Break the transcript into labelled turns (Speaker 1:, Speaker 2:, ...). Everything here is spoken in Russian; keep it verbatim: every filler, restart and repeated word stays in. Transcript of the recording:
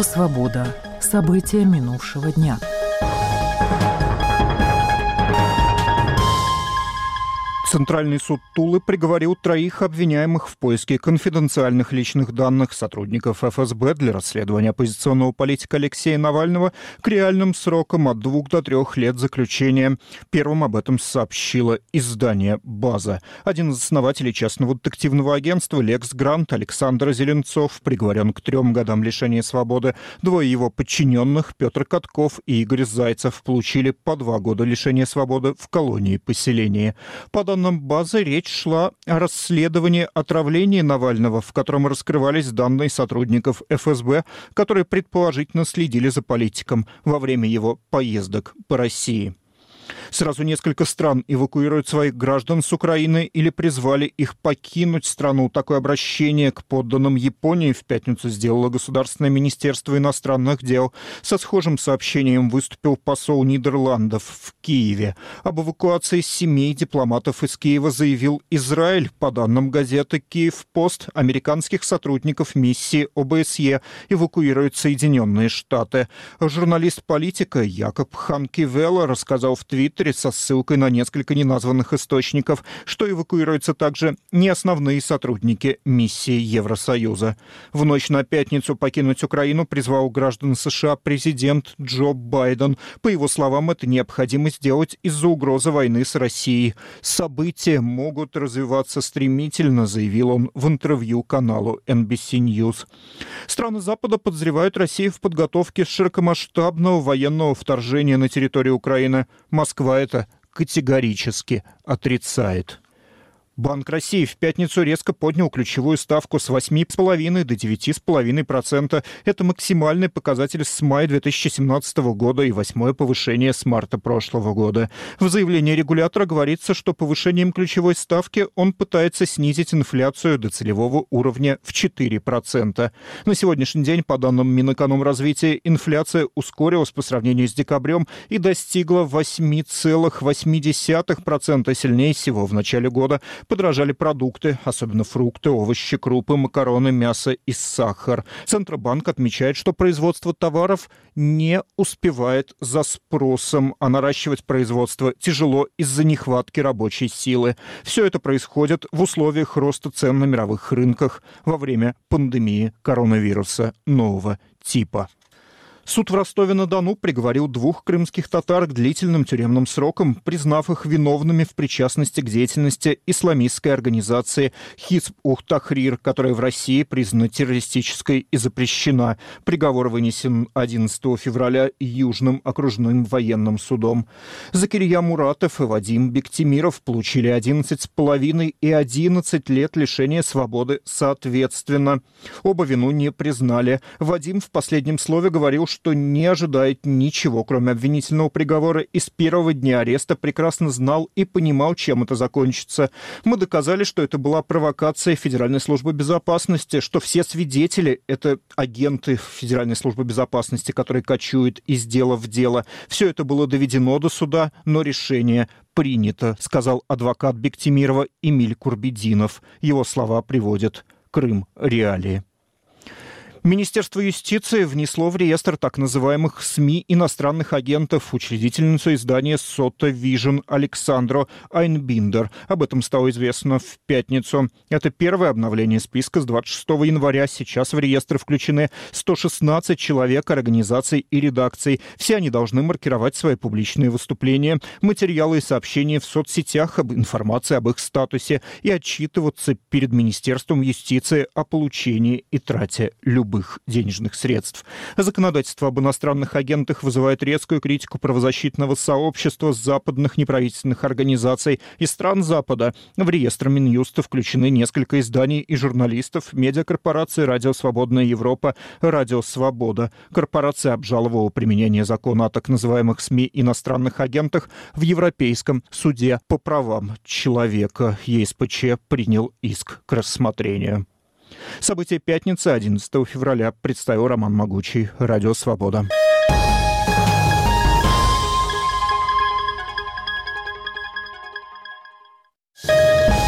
Speaker 1: Свобода. События минувшего дня.
Speaker 2: Центральный суд Тулы приговорил троих обвиняемых в поиске конфиденциальных личных данных сотрудников эф эс бэ для расследования оппозиционного политика Алексея Навального к реальным срокам от двух до трех лет заключения. Первым об этом сообщило издание «База». Один из основателей частного детективного агентства «Лекс Грант» Александр Зеленцов приговорен к трем годам лишения свободы. Двое его подчиненных, Петр Катков и Игорь Зайцев, получили по два года лишения свободы в колонии-поселении. По данным «Базы», речь шла о расследовании отравления Навального, в котором раскрывались данные сотрудников эф эс бэ, которые предположительно следили за политиком во время его поездок по России. Сразу несколько стран эвакуируют своих граждан с Украины или призвали их покинуть страну. Такое обращение к подданным Японии в пятницу сделало Государственное министерство иностранных дел. Со схожим сообщением выступил посол Нидерландов в Киеве. Об эвакуации семей дипломатов из Киева заявил Израиль. По данным газеты «Киев-Пост», американских сотрудников миссии о бэ эс е эвакуируют Соединенные Штаты. Журналист «Политика» Якоб Ханкивелла рассказал в Твиттере со ссылкой на несколько неназванных источников, что эвакуируются также не основные сотрудники миссии Евросоюза. В ночь на пятницу покинуть Украину призвал граждан США президент Джо Байден. По его словам, это необходимо сделать из-за угрозы войны с Россией. «События могут развиваться стремительно», заявил он в интервью каналу эн би си News. Страны Запада подозревают Россию в подготовке широкомасштабного военного вторжения на территорию Украины. Москва это категорически отрицает. Банк России в пятницу резко поднял ключевую ставку с восьми целых пяти десятых до девяти целых пяти десятых процента. Это максимальный показатель с мая две тысячи семнадцатого года и восьмое повышение с марта прошлого года. В заявлении регулятора говорится, что повышением ключевой ставки он пытается снизить инфляцию до целевого уровня в четыре процента. На сегодняшний день, по данным Минэкономразвития, инфляция ускорилась по сравнению с декабрем и достигла восьми целых восьми десятых процента, сильнее всего в начале года. Подорожали продукты, особенно фрукты, овощи, крупы, макароны, мясо и сахар. Центробанк отмечает, что производство товаров не успевает за спросом, а наращивать производство тяжело из-за нехватки рабочей силы. Все это происходит в условиях роста цен на мировых рынках во время пандемии коронавируса нового типа. Суд в Ростове-на-Дону приговорил двух крымских татар к длительным тюремным срокам, признав их виновными в причастности к деятельности исламистской организации Хизб-ух-Тахрир, которая в России признана террористической и запрещена. Приговор вынесен одиннадцатого февраля Южным окружным военным судом. Закирья Муратов и Вадим Бектимиров получили одиннадцать с половиной и одиннадцать лет лишения свободы соответственно. Оба вину не признали. Вадим в последнем слове говорил, что что не ожидает ничего, кроме обвинительного приговора, и с первого дня ареста прекрасно знал и понимал, чем это закончится. Мы доказали, что это была провокация Федеральной службы безопасности, что все свидетели — это агенты Федеральной службы безопасности, которые кочуют из дела в дело. Все это было доведено до суда, но решение принято, сказал адвокат Бектимирова Эмиль Курбединов. Его слова приводят Крым Реалии. Министерство юстиции внесло в реестр так называемых СМИ иностранных агентов учредительницу издания «Сота Вижн» Александру Айнбиндер. Об этом стало известно в пятницу. Это первое обновление списка с двадцать шестого января. Сейчас в реестр включены сто шестнадцать человек, организаций и редакций. Все они должны маркировать свои публичные выступления, материалы и сообщения в соцсетях об информации об их статусе и отчитываться перед Министерством юстиции о получении и трате любых денежных средств. Законодательство об иностранных агентах вызывает резкую критику правозащитного сообщества, западных неправительственных организаций и стран Запада. В реестр Минюста включены несколько изданий и журналистов, медиакорпорации «Радио Свободная Европа», «Радио Свобода». Корпорация обжаловала применение закона о так называемых СМИ иностранных агентах в Европейском суде по правам человека. е эс пэ че принял иск к рассмотрению. События пятницы, одиннадцатого февраля, представил Роман Могучий, Радио Свобода.